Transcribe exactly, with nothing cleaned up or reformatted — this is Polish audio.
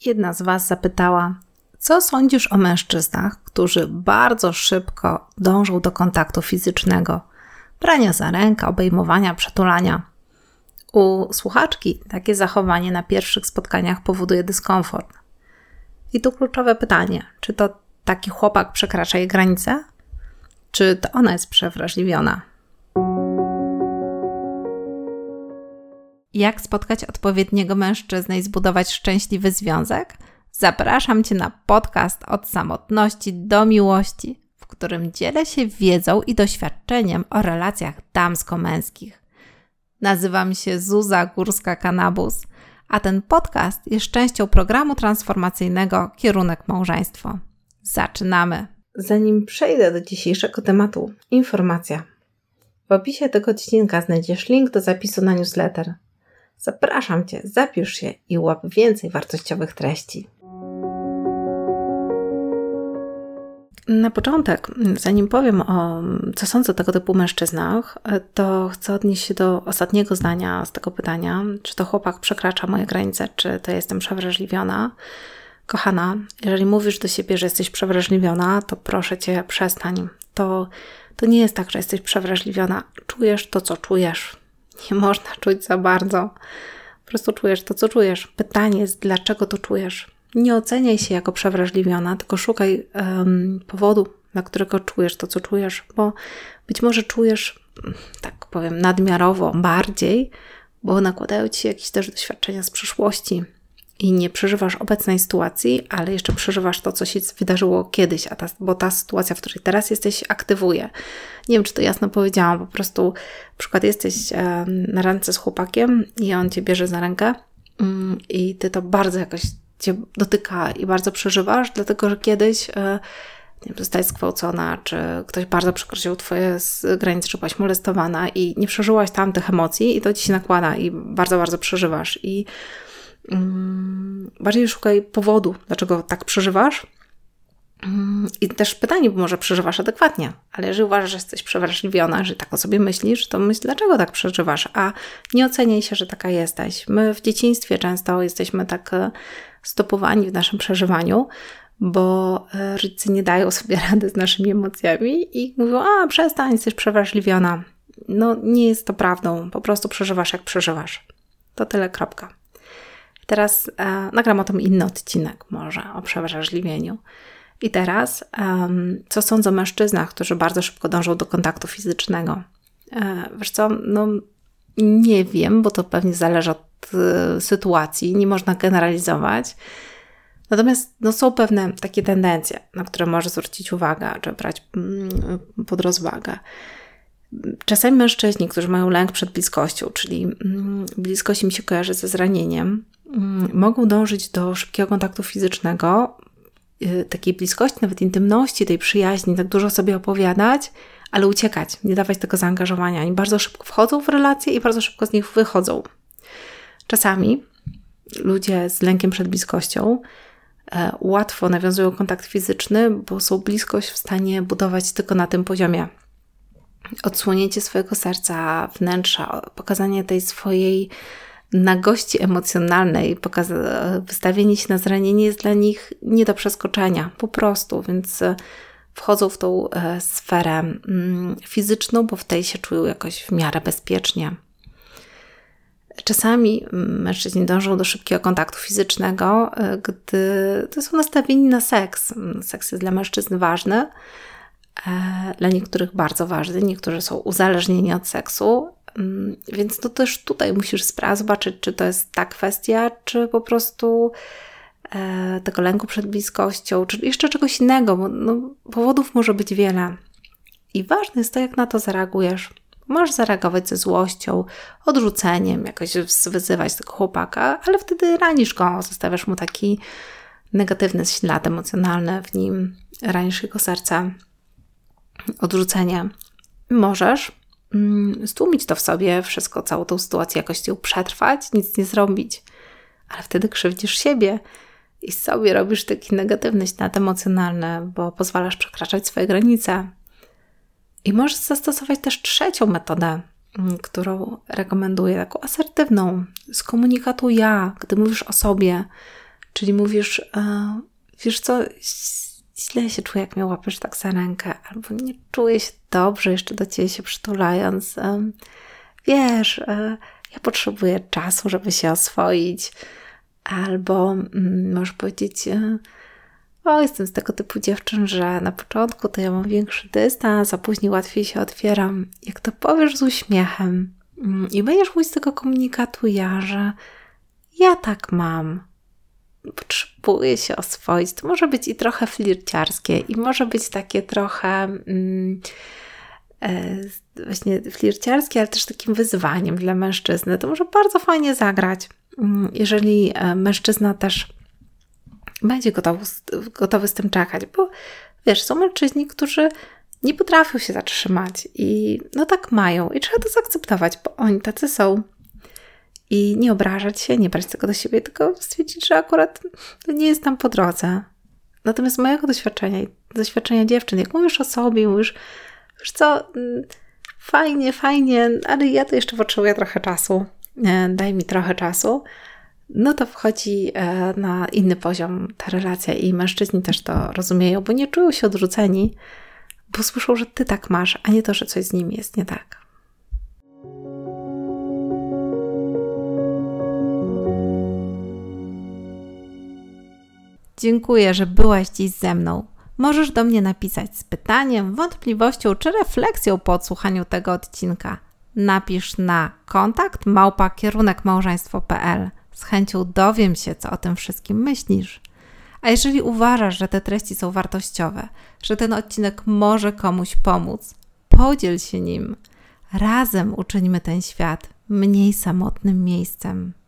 Jedna z Was zapytała, co sądzisz o mężczyznach, którzy bardzo szybko dążą do kontaktu fizycznego, brania za rękę, obejmowania, przytulania. U słuchaczki takie zachowanie na pierwszych spotkaniach powoduje dyskomfort. I tu kluczowe pytanie, czy to taki chłopak przekracza jej granice, czy to ona jest przewrażliwiona? Jak spotkać odpowiedniego mężczyznę i zbudować szczęśliwy związek? Zapraszam Cię na podcast Od samotności do miłości, w którym dzielę się wiedzą i doświadczeniem o relacjach damsko-męskich. Nazywam się Zuza Górska-Kanabus, a ten podcast jest częścią programu transformacyjnego Kierunek Małżeństwo. Zaczynamy! Zanim przejdę do dzisiejszego tematu, informacja. W opisie tego odcinka znajdziesz link do zapisu na newsletter. Zapraszam Cię, zapisz się i łap więcej wartościowych treści. Na początek, zanim powiem o co sądzę o tego typu mężczyznach, to chcę odnieść się do ostatniego zdania z tego pytania, czy to chłopak przekracza moje granice, czy to jestem przewrażliwiona. Kochana, jeżeli mówisz do siebie, że jesteś przewrażliwiona, to proszę Cię, przestań. To, to nie jest tak, że jesteś przewrażliwiona. Czujesz to, co czujesz. Nie można czuć za bardzo. Po prostu czujesz to, co czujesz. Pytanie jest, dlaczego to czujesz. Nie oceniaj się jako przewrażliwiona, tylko szukaj um, powodu, dla którego czujesz to, co czujesz, bo być może czujesz, tak powiem, nadmiarowo bardziej, bo nakładają Ci jakieś też doświadczenia z przeszłości i nie przeżywasz obecnej sytuacji, ale jeszcze przeżywasz to, co się wydarzyło kiedyś, a ta, bo ta sytuacja, w której teraz jesteś, aktywuje. Nie wiem, czy to jasno powiedziałam, po prostu na przykład jesteś um, na randce z chłopakiem i on Cię bierze za rękę um, i Ty to bardzo jakoś Cię dotyka i bardzo przeżywasz, dlatego że kiedyś e, nie wiem, zostałaś zgwałcona, czy ktoś bardzo przekroczył Twoje granice, czy byłaś molestowana i nie przeżyłaś tam tych emocji i to Ci się nakłada i bardzo, bardzo przeżywasz. I mm, bardziej szukaj powodu, dlaczego tak przeżywasz. Mm, I też pytanie, bo może przeżywasz adekwatnie, ale jeżeli uważasz, że jesteś przewrażliwiona, że tak o sobie myślisz, to myśl, dlaczego tak przeżywasz, a nie oceniaj się, że taka jesteś. My w dzieciństwie często jesteśmy tak stopowani w naszym przeżywaniu, bo rodzice nie dają sobie rady z naszymi emocjami i mówią, a przestań, jesteś przewrażliwiona. No nie jest to prawdą, po prostu przeżywasz jak przeżywasz. To tyle, kropka. Teraz e, nagram o tym inny odcinek może, o przewrażliwieniu. I teraz, um, co sądzę o mężczyznach, którzy bardzo szybko dążą do kontaktu fizycznego? E, wiesz co, no nie wiem, bo to pewnie zależy od y, sytuacji, nie można generalizować. Natomiast no, są pewne takie tendencje, na które możesz zwrócić uwagę, czy brać mm, pod rozwagę. Czasami mężczyźni, którzy mają lęk przed bliskością, czyli mm, bliskość im się kojarzy ze zranieniem, mm, mogą dążyć do szybkiego kontaktu fizycznego, y, takiej bliskości, nawet intymności, tej przyjaźni, tak dużo sobie opowiadać, ale uciekać, nie dawać tego zaangażowania. Oni bardzo szybko wchodzą w relacje i bardzo szybko z nich wychodzą. Czasami ludzie z lękiem przed bliskością e, łatwo nawiązują kontakt fizyczny, bo są bliskość w stanie budować tylko na tym poziomie. Odsłonięcie swojego serca, wnętrza, pokazanie tej swojej nagości emocjonalnej, pokaza- wystawienie się na zranienie jest dla nich nie do przeskoczenia, po prostu, więc e, wchodzą w tą e, sferę mm, fizyczną, bo w tej się czują jakoś w miarę bezpiecznie. Czasami mężczyźni dążą do szybkiego kontaktu fizycznego, e, gdy to są nastawieni na seks. Seks jest dla mężczyzn ważny, e, dla niektórych bardzo ważny, niektórzy są uzależnieni od seksu, mm, więc to też tutaj musisz spra- zobaczyć, czy to jest ta kwestia, czy po prostu tego lęku przed bliskością, czy jeszcze czegoś innego, bo no, powodów może być wiele. I ważne jest to, jak na to zareagujesz. Możesz zareagować ze złością, odrzuceniem, jakoś wyzywać tego chłopaka, ale wtedy ranisz go, zostawiasz mu taki negatywny ślad emocjonalny w nim, ranisz jego serce, odrzucenie. Możesz mm, stłumić to w sobie, wszystko, całą tą sytuację jakoś ją przetrwać, nic nie zrobić, ale wtedy krzywdzisz siebie i sobie robisz taki negatywny ślad emocjonalny, bo pozwalasz przekraczać swoje granice. I możesz zastosować też trzecią metodę, którą rekomenduję, taką asertywną, z komunikatu ja, gdy mówisz o sobie, Czyli mówisz, e, wiesz co, źle się czuję, jak mnie łapiesz tak za rękę, albo nie czuję się dobrze jeszcze do Ciebie się przytulając. E, wiesz, e, ja potrzebuję czasu, żeby się oswoić. Albo mm, możesz powiedzieć, e, o, jestem z tego typu dziewczyn, że na początku to ja mam większy dystans, a później łatwiej się otwieram. Jak to powiesz z uśmiechem mm, i będziesz mówić z tego komunikatu ja, że ja tak mam, potrzebuję się oswoić. To może być i trochę flirciarskie i może być takie trochę mm, e, właśnie flirciarskie, ale też takim wyzwaniem dla mężczyzny. To może bardzo fajnie zagrać, mm, jeżeli e, mężczyzna też będzie gotowy, gotowy z tym czekać, bo wiesz, są mężczyźni, którzy nie potrafią się zatrzymać i no tak mają i trzeba to zaakceptować, bo oni tacy są. I nie obrażać się, nie brać tego do siebie, tylko stwierdzić, że akurat to nie jest tam po drodze. Natomiast z mojego doświadczenia i doświadczenia dziewczyn, jak mówisz o sobie, mówisz, wiesz co, fajnie, fajnie, ale ja to jeszcze potrzebuję trochę czasu, daj mi trochę czasu, no to wchodzi na inny poziom ta relacja i mężczyźni też to rozumieją, bo nie czują się odrzuceni, bo słyszą, że ty tak masz, a nie to, że coś z nimi jest nie tak. Dziękuję, że byłaś dziś ze mną. Możesz do mnie napisać z pytaniem, wątpliwością czy refleksją po odsłuchaniu tego odcinka. Napisz na kontakt małpa kierunek małżeństwo kropka p l. Z chęcią dowiem się, co o tym wszystkim myślisz. A jeżeli uważasz, że te treści są wartościowe, że ten odcinek może komuś pomóc, podziel się nim. Razem uczyńmy ten świat mniej samotnym miejscem.